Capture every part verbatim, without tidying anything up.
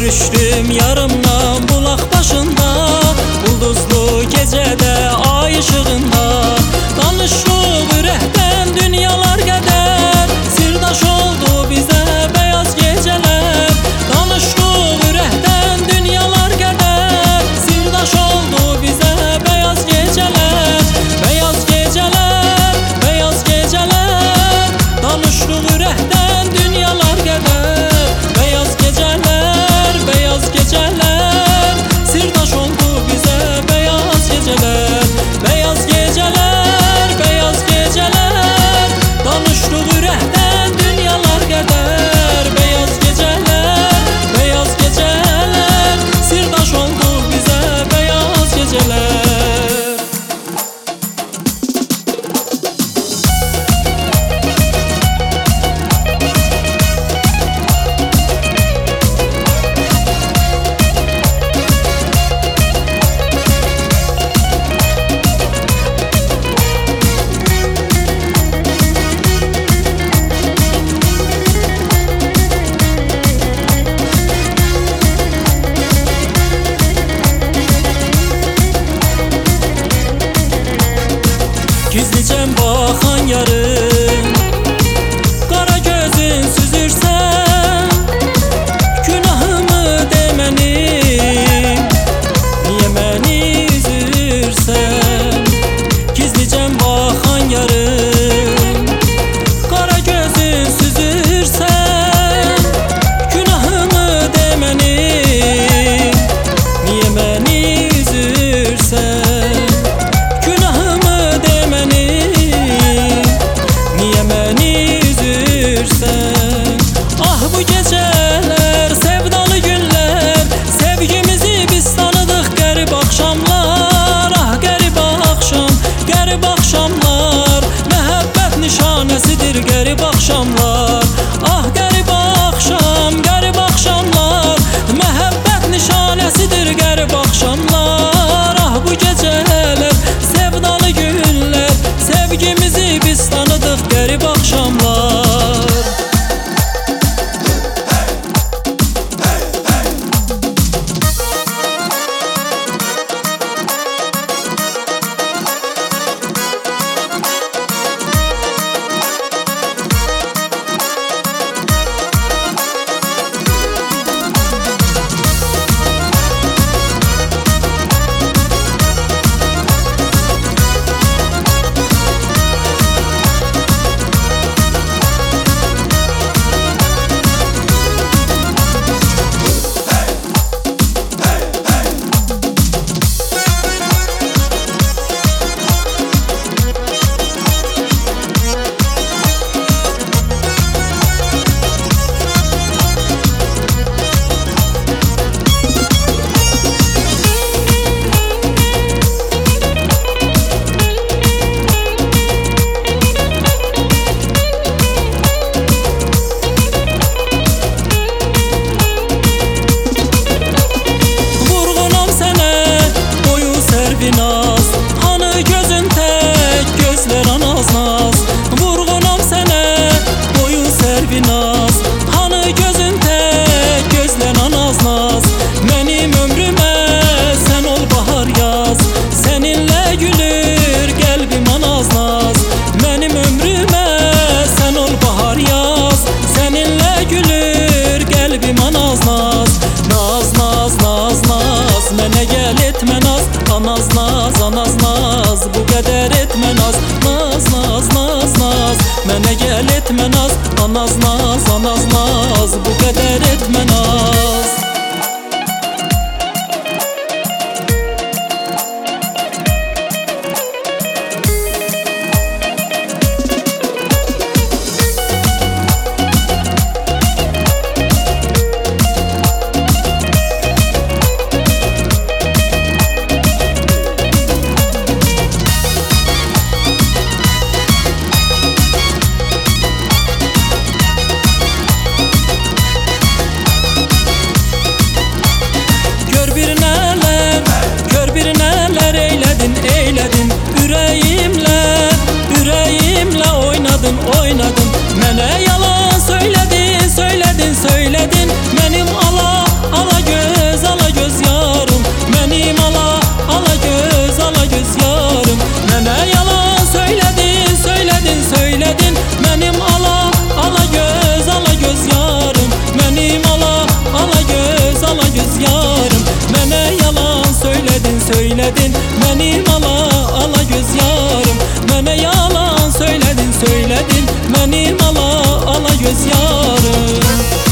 Görüştüm yarımla bulak başında, ulduzlu gecede ay ışığında. Danıştık ürəkdən dünyalar qədər, sirdaş oldu bize beyaz geceler. Danıştık ürəkdən dünyalar qədər, sirdaş oldu bize beyaz geceler. Beyaz geceler, beyaz geceler. Danıştık ürəkdən dünyalar qədər, beyaz geceler, beyaz geceler. Sirdaş oldu bize beyaz geceler. Beyaz geceler, beyaz geceler. Danıştık ürəkdən dünyalar qədər, beyaz geceler, beyaz geceler. Sirdaş oldu bize beyaz geceler. Gizlicem bakan yarın, kara gözün süzürsen, günahımı demenim, niye beni üzürsen? Gizlicem bakan yarın, kara gözün süzürsen, günahımı demenim, niye beni üzürsen? Niye beni üzürsen? Ah bu geceler, sevdalı günler, sevgimizi biz tanıdık garip akşamlar. Ah garip akşam, garip akşamlar, mehabbet nişanesidir garip akşamlar. Ah garip akşam, garip akşamlar, mehabbet nişanesidir garip akşamlar. Ah bu geceler, sevdalı günler, sevgimizi biz tanıdık garip akşamlar. Naz, hanı gözün tek, gözler anaz naz. Vurgunam sene, boyun servi naz. Hanı gözün tek, gözler anaz naz. Benim ömrüme sen ol bahar yaz, seninle gülür kalbim anaz naz. Benim ömrüme sen ol bahar yaz, seninle gülür kalbim anaz naz. Naz naz naz naz, mene gel etme naz. Anaz naz, anaz naz, bu kadar etme naz. Naz naz naz naz, mene gel etme naz. Anaz naz, anaz naz, bu kadar etme naz. Oynadın, mene yalan söyledin, söyledin, söyledin. Benim ala, ala benim ala ala göz yarım. Mənə yalan söyledin söyledin, benim ala ala göz yarım.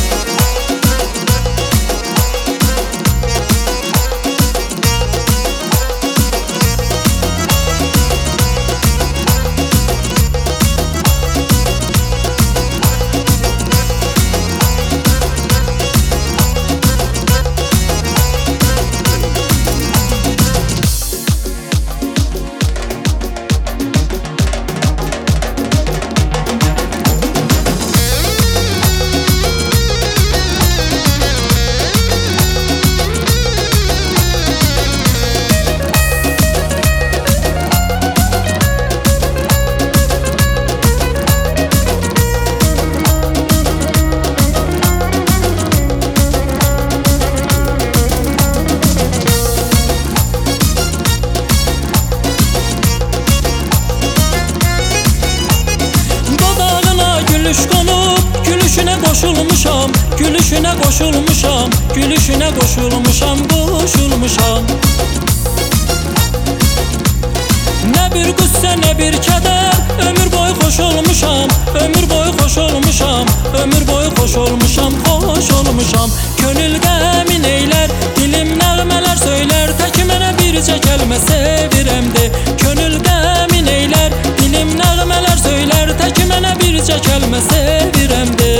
Gülüş konup gülüşüne koşulmuşam, gülüşüne koşulmuşam, gülüşüne koşulmuşam, koşulmuşam. Ne bir qüssə ne bir keder, ömür boyu xoş olmuşam, ömür boyu xoş olmuşam, ömür boyu xoş olmuşam, xoş olmuşam. Könül qəmin eylər, dilim nəğmələr söylər, tək mənə bircə kəlmə sevirəmdi. Könül qəmin eylər, dilim nəğmələr söylər, tək mənə bircə kəlmə sevirəmdi.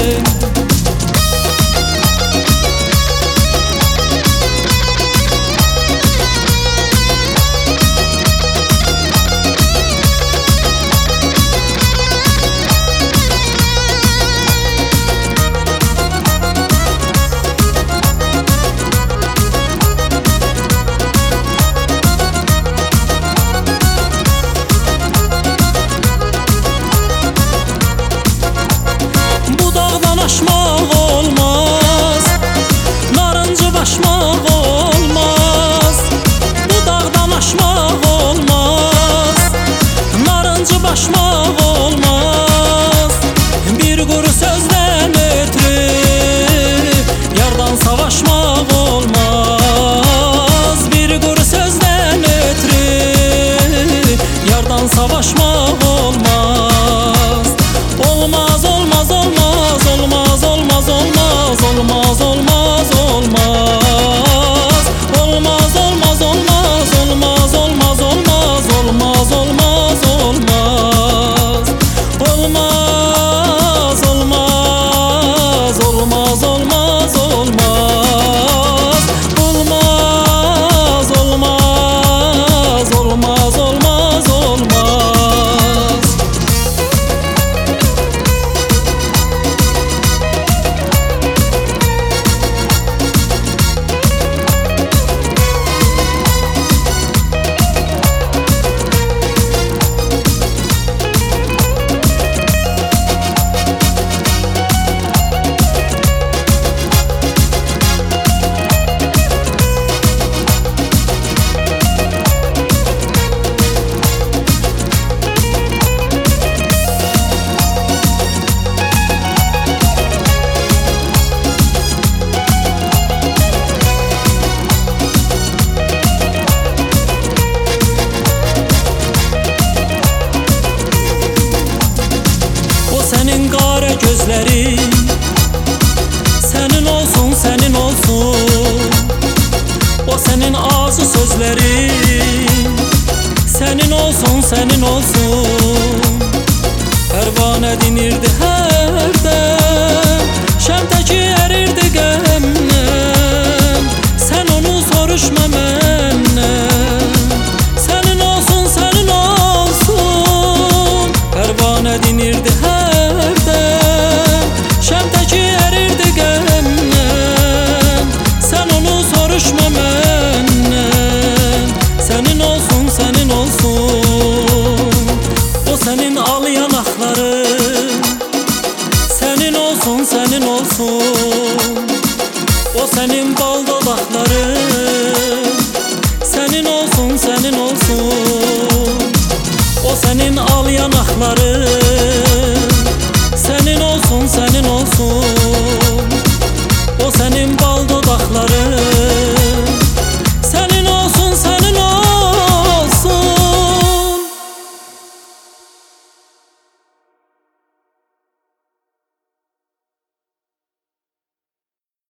Aşmaq olmaz, narıncı başmaq olmaz. Bu dağdan aşmaq olmaz, narıncı başmaq olmaz. Bir quru sözdən ötürü yardan savaşmaq olmaz. Bir quru sözdən ötürü yardan savaşmaq olmaz. Olmaz, olmaz, olmaz, olmaz, olmaz, olmaz, olmaz, olmaz, olmaz. Olmaz, olmaz, olmaz, olmaz, olmaz, olmaz, olmaz, olmaz, olmaz. Olmaz, olmaz, olmaz, olmaz, olmaz. Olmaz, olmaz, olmaz, olmaz, olmaz. Senin qara gözlerin senin olsun, senin olsun. O senin ağzı sözlerin senin olsun, senin olsun. Pervane dinirdi her dem.